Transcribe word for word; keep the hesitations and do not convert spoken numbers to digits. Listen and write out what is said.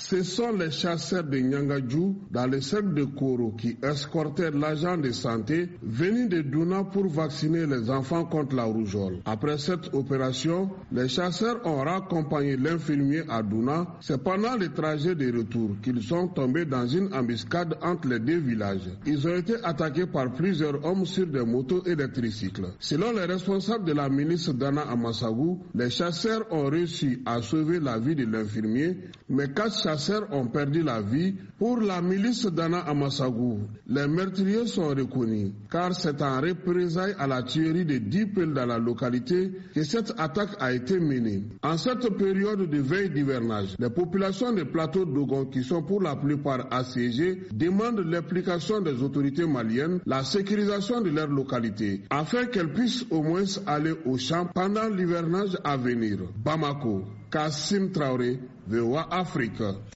Ce sont les chasseurs de Niangadjou dans le cercle de Koro qui escortaient l'agent de santé venu de Douna pour vacciner les enfants contre la rougeole. Après cette opération, les chasseurs ont raccompagné l'infirmier à Douna. C'est pendant le trajet de retour qu'ils sont tombés dans une embuscade entre les deux villages. Ils ont été attaqués par plusieurs hommes sur des motos et des tricycles. Selon les responsables de la milice Dana Amassagou, les chasseurs ont réussi à sauver la vie de l'infirmier, mais quatre chasseurs ont perdu la vie. Pour la milice Dana Amassagou, les meurtriers sont reconnus, car c'est en représailles à la tuerie de dix peuls dans la localité que cette attaque a été menée. En cette période de veille d'hivernage, les populations des plateaux d'Ogon, qui sont pour la plupart assiégées, demandent l'implication des autorités maliennes, la sécurisation de leur localité, afin qu'elles puissent au moins aller au champ pendant l'hivernage à venir. Bamako, Kassim Traoré, V O A Afrique.